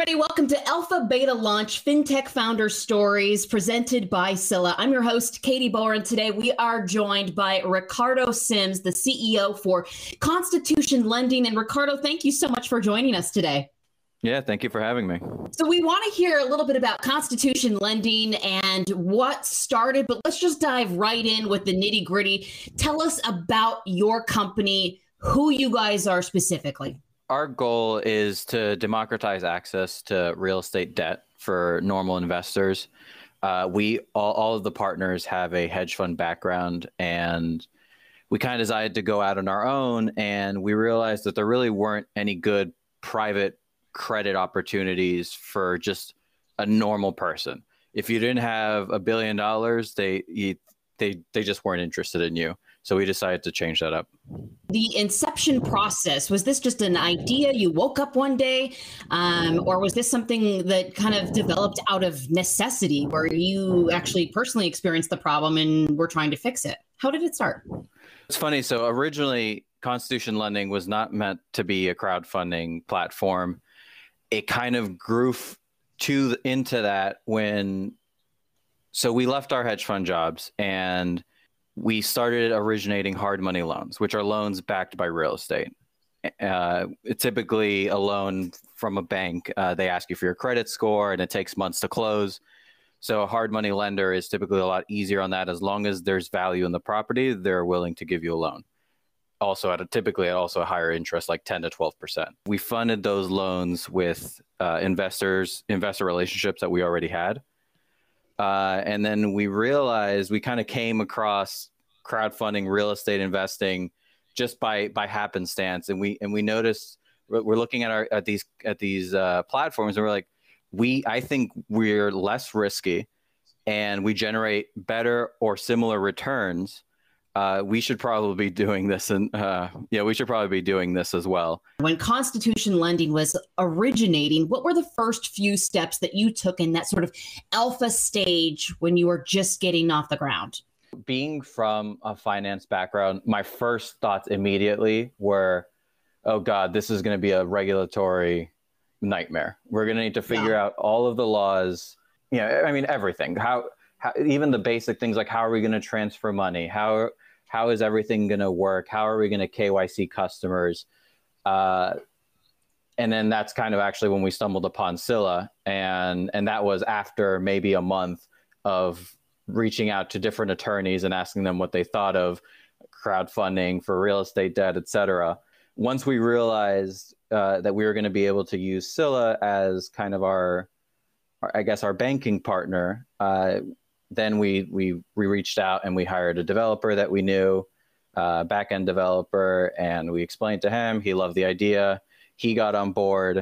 everybody. Welcome to Alpha Beta Launch FinTech Founder Stories presented by Scylla. I'm your host, Katie Boer, and today we are joined by Ricardo Sims, the CEO for Constitution Lending. And Ricardo, thank you so much for joining us today. Yeah, thank you for having me. So we want to hear a little bit about Constitution Lending and what started, but let's just dive right in with the nitty gritty. Tell us about your company, who you guys are specifically. Our goal is to democratize access to real estate debt for normal investors. All of the partners have a hedge fund background, and we kind of decided to go out on our own, and we realized that there really weren't any good private credit opportunities for just a normal person. If you didn't have $1 billion, they just weren't interested in you. So we decided to change that up. The inception process, was this just an idea? You woke up one day, or was this something that kind of developed out of necessity where you actually personally experienced the problem and were trying to fix it? How did it start? It's funny. So originally, Constitution Lending was not meant to be a crowdfunding platform. It kind of grew into that so we left our hedge fund jobs and we started originating hard money loans, which are loans backed by real estate. Typically a loan from a bank, they ask you for your credit score and it takes months to close. So a hard money lender is typically a lot easier on that. As long as there's value in the property, they're willing to give you a loan. Also typically at a higher interest, like 10 to 12%. We funded those loans with investor relationships that we already had. And then we realized we kind of came across crowdfunding real estate investing just by happenstance. And we noticed we're looking at these platforms and we're like, I think we're less risky and we generate better or similar returns. We should probably be doing this, and we should probably be doing this as well. When Constitution Lending was originating, what were the first few steps that you took in that sort of alpha stage when you were just getting off the ground? Being from a finance background, my first thoughts immediately were, oh God, this is going to be a regulatory nightmare. We're going to need to figure out all of the laws, everything. How even the basic things like how are we going to transfer money? How is everything going to work? How are we going to KYC customers? And then that's kind of actually when we stumbled upon Scylla. And that was after maybe a month of reaching out to different attorneys and asking them what they thought of crowdfunding for real estate debt, et cetera. Once we realized that we were going to be able to use Scylla as kind of our banking partner, then we reached out and we hired a developer that we knew, back-end developer, and we explained to him. He loved the idea. He got on board.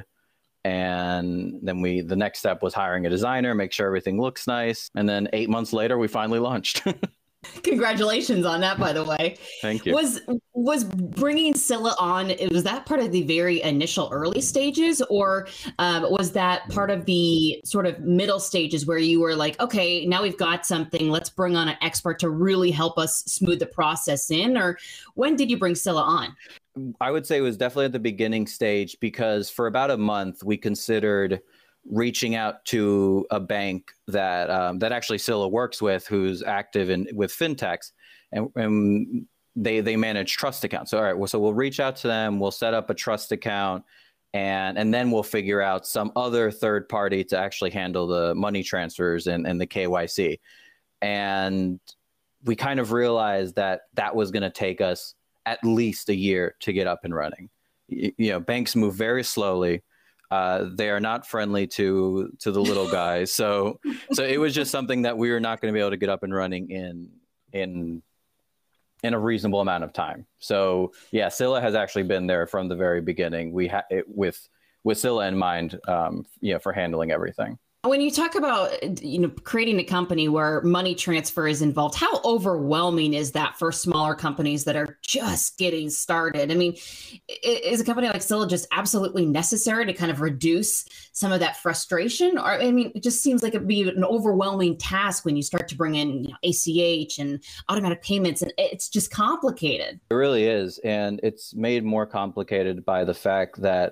And then the next step was hiring a designer, make sure everything looks nice. And then 8 months later, we finally launched. Congratulations on that, by the way. Thank you. Was bringing Scylla on, was that part of the very initial early stages, or was that part of the sort of middle stages where you were like, okay, now we've got something, let's bring on an expert to really help us smooth the process in? Or when did you bring Scylla on? I would say it was definitely at the beginning stage, because for about a month we considered reaching out to a bank that actually Scylla works with, who's active with fintechs, and they manage trust accounts. So all right, so we'll reach out to them, we'll set up a trust account, and then we'll figure out some other third party to actually handle the money transfers and the KYC. And we kind of realized that was going to take us at least a year to get up and running. Banks move very slowly. They are not friendly to the little guys. So it was just something that we were not going to be able to get up and running in a reasonable amount of time. So yeah, Scylla has actually been there from the very beginning. We had it with Scylla in mind, for handling everything. When you talk about, creating a company where money transfer is involved, how overwhelming is that for smaller companies that are just getting started? I mean, is a company like Scylla just absolutely necessary to kind of reduce some of that frustration? Or, it just seems like it'd be an overwhelming task when you start to bring in ACH and automatic payments, and it's just complicated. It really is. And it's made more complicated by the fact that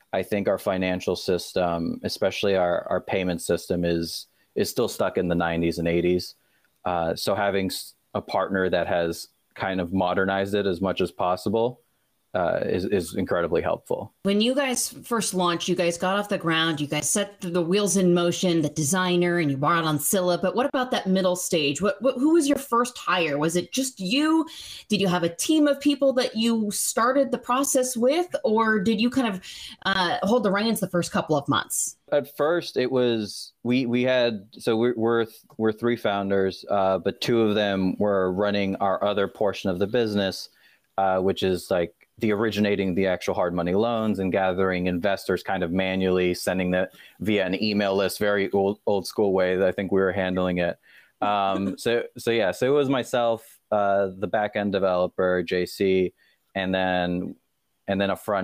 I think our financial system, especially our payment system, is still stuck in the 90s and 80s. So having a partner that has kind of modernized it as much as possible is incredibly helpful. When you guys first launched, you guys got off the ground, you guys set the wheels in motion, the designer, and you brought on Scylla. But what about that middle stage? Who was your first hire? Was it just you? Did you have a team of people that you started the process with, or did you kind of hold the reins the first couple of months? At first, it was we had, so we're three founders, but two of them were running our other portion of the business, which is like the originating the actual hard money loans and gathering investors kind of manually, sending that via an email list, very old school way that I think we were handling it. So it was myself, the back end developer, JC, and then a front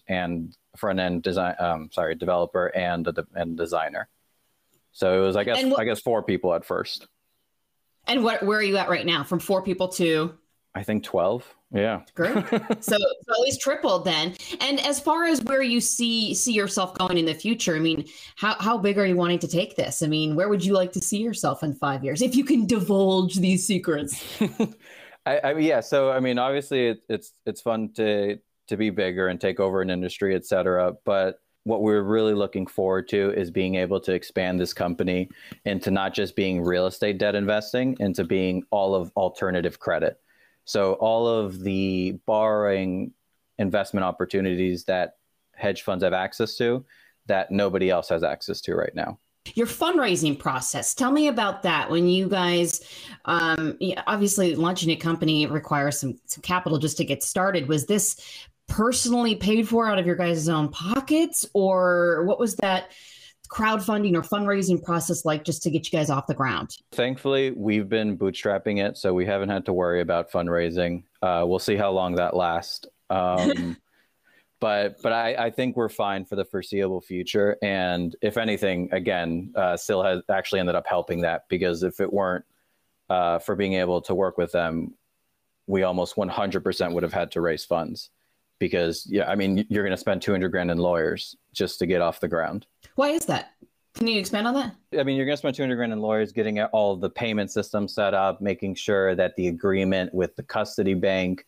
end developer and designer. So it was, I guess 4 people at first. And where are you at right now? From 4 people to? I think 12. Yeah. Great. So at least tripled then. And as far as where you see yourself going in the future, I mean, how big are you wanting to take this? I mean, where would you like to see yourself in 5 years, if you can divulge these secrets? Yeah. So, I mean, obviously it's fun to be bigger and take over an industry, et cetera. But what we're really looking forward to is being able to expand this company into not just being real estate debt investing, into being all of alternative credit. So all of the borrowing investment opportunities that hedge funds have access to that nobody else has access to right now. Your fundraising process, tell me about that. When you guys, obviously launching a company requires some capital just to get started. Was this personally paid for out of your guys' own pockets, or what was that crowdfunding or fundraising process like just to get you guys off the ground? Thankfully, we've been bootstrapping it, so we haven't had to worry about fundraising. We'll see how long that lasts. But I think we're fine for the foreseeable future. And if anything, again, Sil has actually ended up helping that, because if it weren't for being able to work with them, we almost 100% would have had to raise funds. Because, yeah, I mean, you're going to spend $200,000 in lawyers just to get off the ground. Why is that? Can you expand on that? I mean, you're going to spend $200,000 in lawyers, getting all the payment systems set up, making sure that the agreement with the custody bank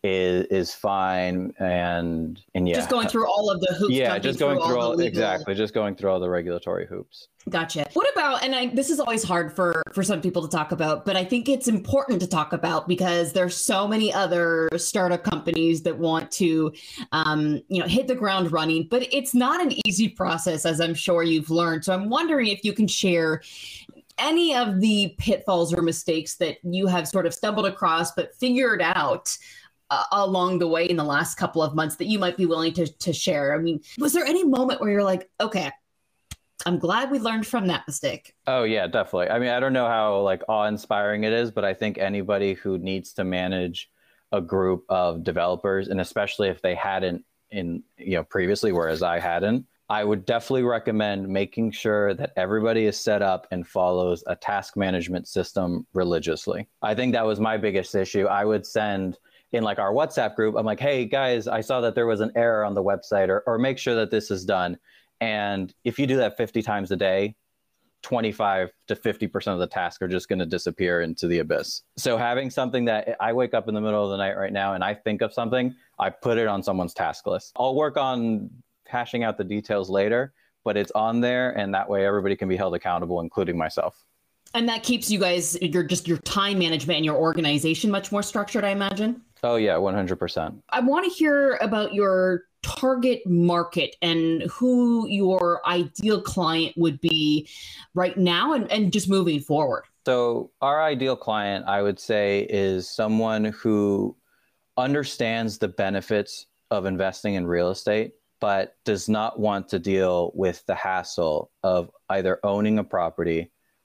is fine, and yeah, just going through all of the hoops. Yeah, just going through all exactly, just going through all the regulatory hoops. Gotcha. What about, and this is always hard for some people to talk about, but I think it's important to talk about because there's so many other startup companies that want to, hit the ground running, but it's not an easy process, as I'm sure you've learned. So I'm wondering if you can share any of the pitfalls or mistakes that you have sort of stumbled across, but figured out along the way in the last couple of months that you might be willing to share. I mean, was there any moment where you're like, okay, I'm glad we learned from that mistake? Oh yeah, definitely. I mean, I don't know how like awe-inspiring it is, but I think anybody who needs to manage a group of developers, and especially if they hadn't previously, whereas I hadn't, I would definitely recommend making sure that everybody is set up and follows a task management system religiously. I think that was my biggest issue. I would send in like our WhatsApp group, I'm like, hey guys, I saw that there was an error on the website, or make sure that this is done. And if you do that 50 times a day, 25 to 50% of the tasks are just going to disappear into the abyss. So having something that I wake up in the middle of the night right now and I think of something, I put it on someone's task list. I'll work on hashing out the details later, but it's on there, and that way everybody can be held accountable, including myself. And that keeps you guys, your time management and your organization much more structured, I imagine? Oh yeah, 100%. I want to hear about your target market and who your ideal client would be right now and just moving forward. So our ideal client, I would say, is someone who understands the benefits of investing in real estate, but does not want to deal with the hassle of either owning a property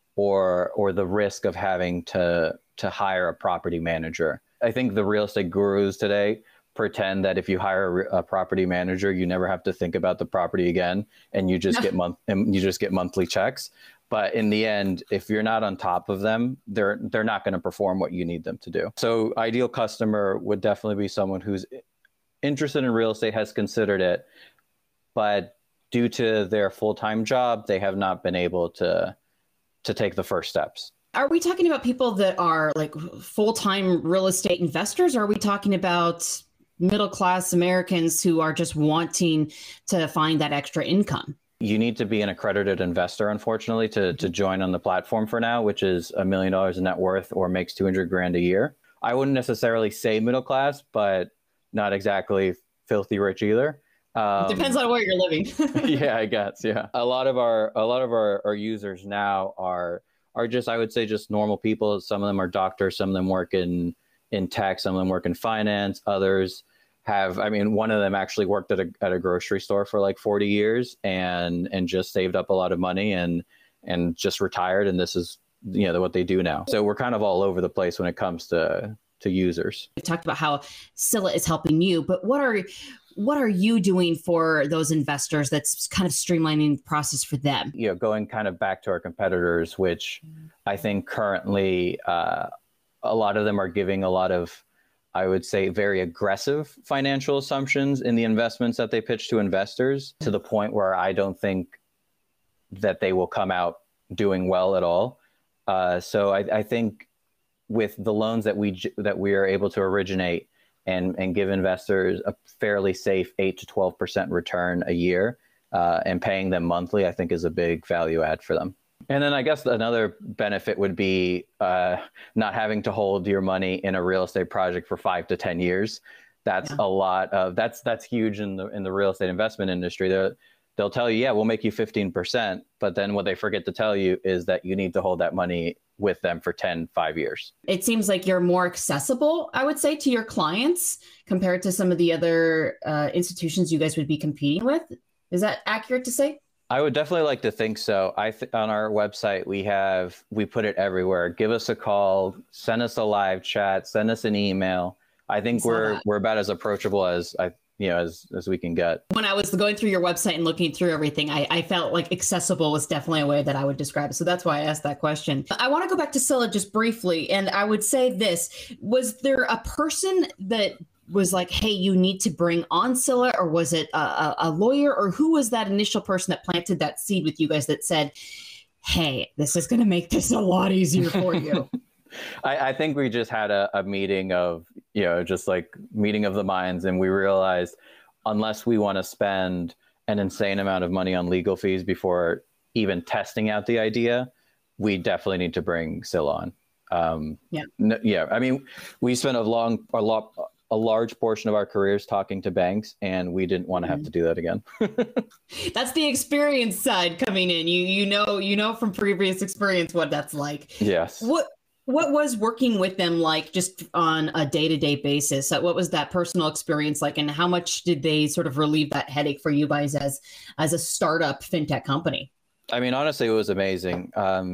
or the risk of having to hire a property manager. I think the real estate gurus today pretend that if you hire a property manager, you never have to think about the property again, and you just get monthly checks. But in the end, if you're not on top of them, they're not going to perform what you need them to do. So ideal customer would definitely be someone who's interested in real estate, has considered it, but due to their full-time job, they have not been able to take the first steps. Are we talking about people that are like full-time real estate investors? Or are we talking about middle-class Americans who are just wanting to find that extra income? You need to be an accredited investor, unfortunately, to join on the platform for now, which is $1 million in net worth or makes 200 grand a year. I wouldn't necessarily say middle class, but not exactly filthy rich either. Depends on where you're living. Yeah, I guess. Yeah. A lot of our users now are just, I would say, just normal people. Some of them are doctors, some of them work in tech, some of them work in finance, others have, I mean, one of them actually worked at a grocery store for like 40 years and just saved up a lot of money and just retired. And this is, what they do now. So we're kind of all over the place when it comes to users. We've talked about how Scylla is helping you, but what are you doing for those investors that's kind of streamlining the process for them? Going kind of back to our competitors, which I think currently a lot of them are giving a lot of, I would say, very aggressive financial assumptions in the investments that they pitch to investors, to the point where I don't think that they will come out doing well at all. So I think with the loans that we are able to originate and give investors a fairly safe 8 to 12% return a year and paying them monthly, I think is a big value add for them. And then I guess another benefit would be not having to hold your money in a real estate project for 5 to 10 years. That's a lot of that's huge in the real estate investment industry. They'll tell you, yeah, we'll make you 15%. But then what they forget to tell you is that you need to hold that money with them for 5 years. It seems like you're more accessible, I would say, to your clients compared to some of the other institutions you guys would be competing with. Is that accurate to say? I would definitely like to think so. On our website, we put it everywhere. Give us a call, send us a live chat, send us an email. I think we're about as approachable as we can get. When I was going through your website and looking through everything, I felt like accessible was definitely a way that I would describe it. So that's why I asked that question. I want to go back to Scylla just briefly. And I would say this, was there a person that was like, hey, you need to bring on Scylla, or was it a lawyer, or who was that initial person that planted that seed with you guys that said, hey, this is going to make this a lot easier for you? I think we just had a meeting of, just like meeting of the minds. And we realized unless we want to spend an insane amount of money on legal fees before even testing out the idea, we definitely need to bring Scylla on. I mean, we spent a large portion of our careers talking to banks, and we didn't want to have to do that again. That's the experience side coming in. You know from previous experience what that's like. Yes. What was working with them like just on a day-to-day basis? What was that personal experience like, and how much did they sort of relieve that headache for you guys as a startup fintech company? I mean, honestly, it was amazing.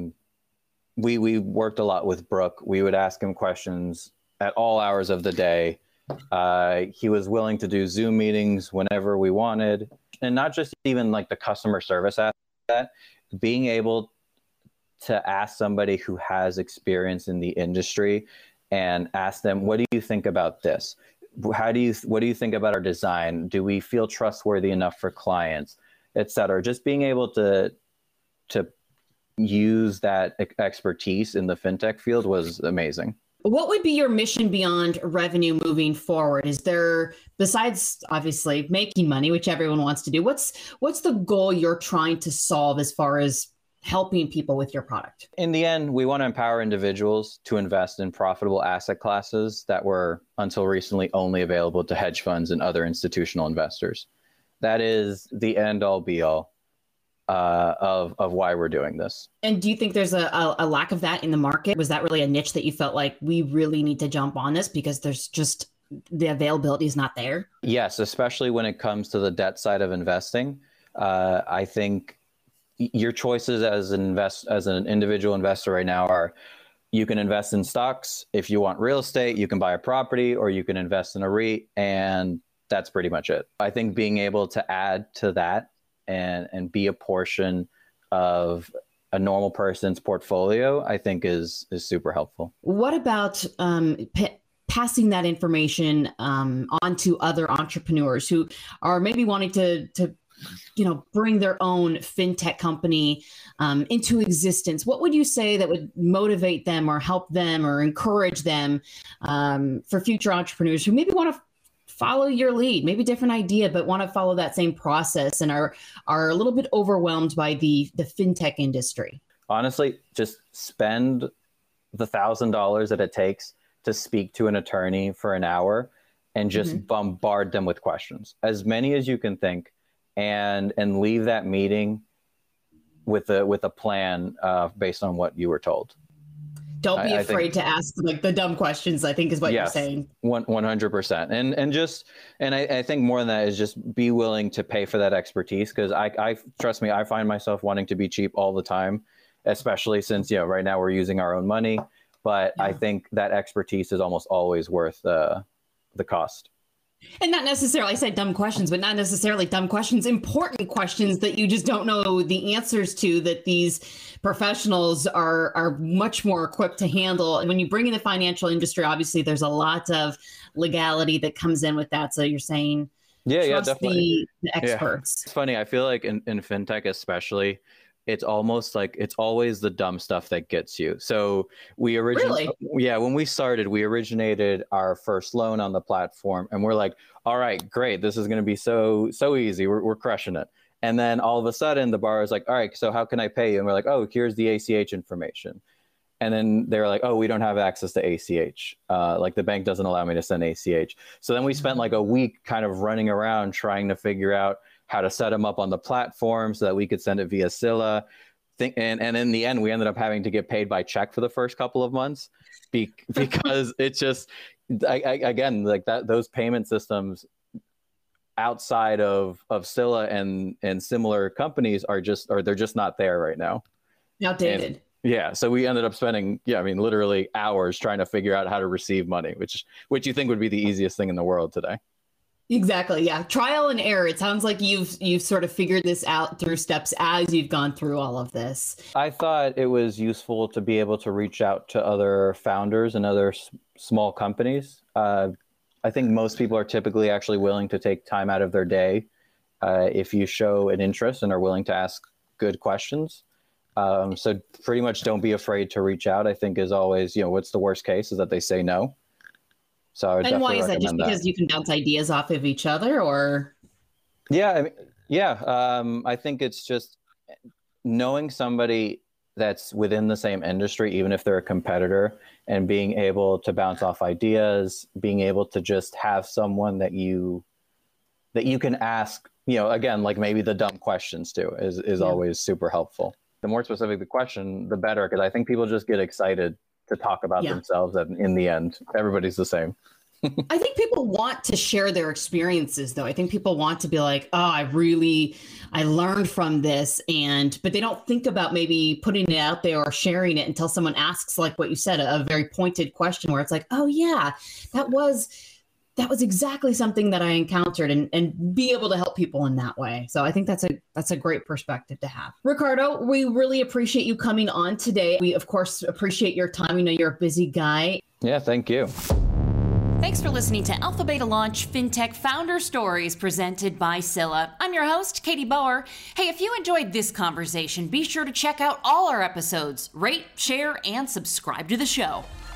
We worked a lot with Brooke. We would ask him questions at all hours of the day. He was willing to do Zoom meetings whenever we wanted, and not just even like the customer service aspect of that, being able to ask somebody who has experience in the industry and ask them, what do you think about this? What do you think about our design? Do we feel trustworthy enough for clients, et cetera? Just being able to use that expertise in the fintech field was amazing. What would be your mission beyond revenue moving forward? Is there, besides obviously making money, which everyone wants to do, what's the goal you're trying to solve as far as helping people with your product? In the end, we want to empower individuals to invest in profitable asset classes that were until recently only available to hedge funds and other institutional investors. That is the end all be all of why we're doing this. And do you think there's a lack of that in the market? Was that really a niche that you felt like we really need to jump on this because there's just the availability is not there? Yes, especially when it comes to the debt side of investing. I think your choices as an individual investor right now are, you can invest in stocks. If you want real estate, you can buy a property, or you can invest in a REIT, and that's pretty much it. I think being able to add to that and be a portion of a normal person's portfolio, I think is super helpful. What about passing that information on to other entrepreneurs who are maybe wanting to bring their own fintech company into existence, what would you say that would motivate them or help them or encourage them for future entrepreneurs who maybe want to follow your lead, maybe different idea, but want to follow that same process and are a little bit overwhelmed by the fintech industry? Honestly, just spend the $1,000 that it takes to speak to an attorney for an hour and just bombard them with questions, as many as you can think, and leave that meeting with a plan based on what you were told. Don't be afraid to ask like the dumb questions, I think is what you're saying. 100%. And I think more than that is just be willing to pay for that expertise. Because I trust me, I find myself wanting to be cheap all the time, especially since, right now we're using our own money. But I think that expertise is almost always worth the cost. And not necessarily, I said dumb questions, but not necessarily dumb questions, important questions that you just don't know the answers to, that these professionals are much more equipped to handle. And when you bring in the financial industry, obviously there's a lot of legality that comes in with that. So you're saying, trust definitely the experts. It's funny. I feel like in fintech, especially, it's almost like it's always the dumb stuff that gets you. So we when we started, we originated our first loan on the platform, and we're like, all right, great, this is going to be so easy. We're crushing it. And then all of a sudden the borrower's like, all right, so how can I pay you? And we're like, oh, here's the ACH information. And then they're like, oh, we don't have access to ACH. Like the bank doesn't allow me to send ACH. So then we spent like a week kind of running around trying to figure out how to set them up on the platform so that we could send it via Scylla. And in the end, we ended up having to get paid by check for the first couple of months because it's just, again, like those payment systems outside of Scylla and similar companies they're just not there right now. Outdated. So we ended up spending, literally hours trying to figure out how to receive money, which you think would be the easiest thing in the world today. Exactly. Yeah. Trial and error. It sounds like you've sort of figured this out through steps as you've gone through all of this. I thought it was useful to be able to reach out to other founders and other small companies. I think most people are typically actually willing to take time out of their day if you show an interest and are willing to ask good questions. So pretty much don't be afraid to reach out. I think is always, what's the worst case is that they say no. So I would and why is that? Just that. Because you can bounce ideas off of each other, or? Yeah, I think it's just knowing somebody that's within the same industry, even if they're a competitor, and being able to bounce off ideas, being able to just have someone that you can ask, again, like maybe the dumb questions to is always super helpful. The more specific the question, the better, because I think people just get excited to talk about themselves, and in the end, everybody's the same. I think people want to share their experiences, though. I think people want to be like, oh, I learned from this, but they don't think about maybe putting it out there or sharing it until someone asks, like what you said, a very pointed question where it's like, oh yeah, that was exactly something that I encountered, and be able to help people in that way. So I think that's a great perspective to have. Ricardo, we really appreciate you coming on today. We, of course, appreciate your time. We know you're a busy guy. Yeah, thank you. Thanks for listening to Alpha Beta Launch FinTech Founder Stories presented by Scylla. I'm your host, Katie Bauer. Hey, if you enjoyed this conversation, be sure to check out all our episodes, rate, share, and subscribe to the show.